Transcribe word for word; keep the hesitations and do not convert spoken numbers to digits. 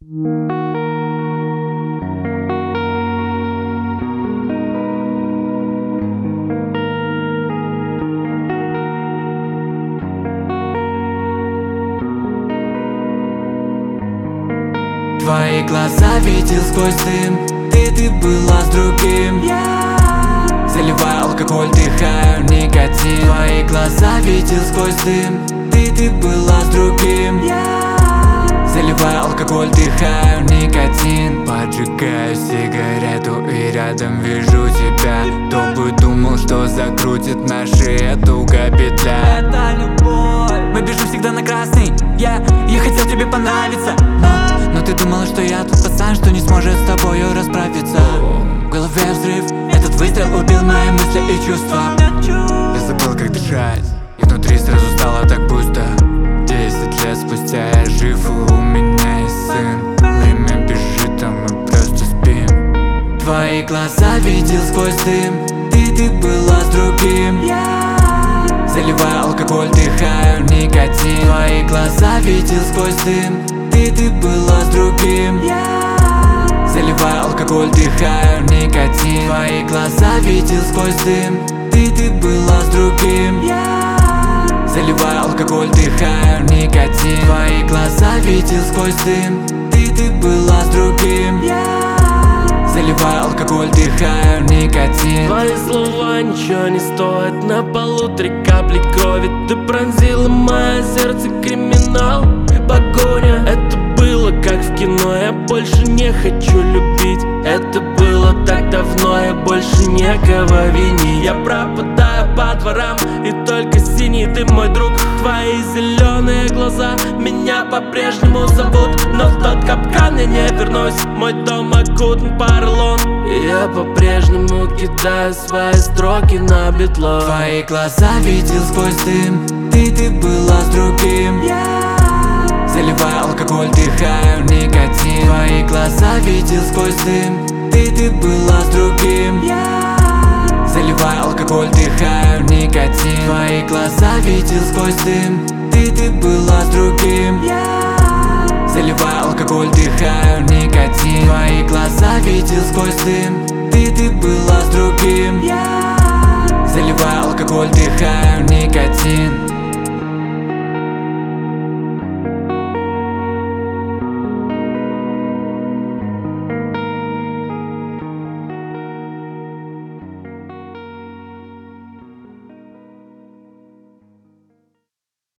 Твои глаза видел сквозь дым. Ты, ты была с другим. Заливая алкоголь, дыхаю никотин. Твои глаза видел сквозь дым. Ты, ты была с другим. Заливая алкоголь, дыхаю никотин. Поджигаю сигарету и рядом вижу тебя. Кто бы думал, что закрутит наши туго петля. Это любовь. Мы бежим всегда на красный. Я, я хотел тебе понравиться, но, но ты думала, что я тот пацан, что не сможет с тобою расправиться. В голове взрыв. Этот выстрел убил мои мысли и чувства. Я забыл, как дышать, и внутри сразу стало так пусто. Десять лет спустя я жив, и у меня есть сын. Время бежит, а мы просто спим. Твои глаза видел сквозь дым. Ты, ты была с другим. Заливая алкоголь, дыхаю никотин. Твои глаза видел сквозь дым. Ты, ты была с другим. Заливая алкоголь, дыхаю никотин. Твои глаза видел сквозь дым. Ты, ты была с другим. Заливая алкоголь, дыхаю никотин. Твои глаза видел сквозь дым. Ты, ты была с другим. Заливая алкоголь, дыхаю никотин. Твои слова ничего не стоят. На полу три капли крови. Ты пронзила мое сердце, криминал, погоня. Это было как в кино, я больше не хочу любить. Это было так давно, я больше некого вини. Я пропадаю по дворам, и только синий ты мой друг. Твои зеленые глаза меня по-прежнему зовут, но в тот капкан я не вернусь. Мой дом окутан поролон, и я по-прежнему кидаю свои строки на битло. Твои глаза видел сквозь дым. Ты, ты была с другим. Заливая алкоголь, дыхаю никотин. Твои глаза видел сквозь дым. Ты, ты была с другим. Заливая алкоголь, дыхаю никотин. Твои глаза видел сквозь дым. Ты, ты была с другим. Заливая алкоголь, дыхаю никотин. Твои глаза видел сквозь дым. Ты, ты была с другим. Заливая алкоголь, дыхаю никотин.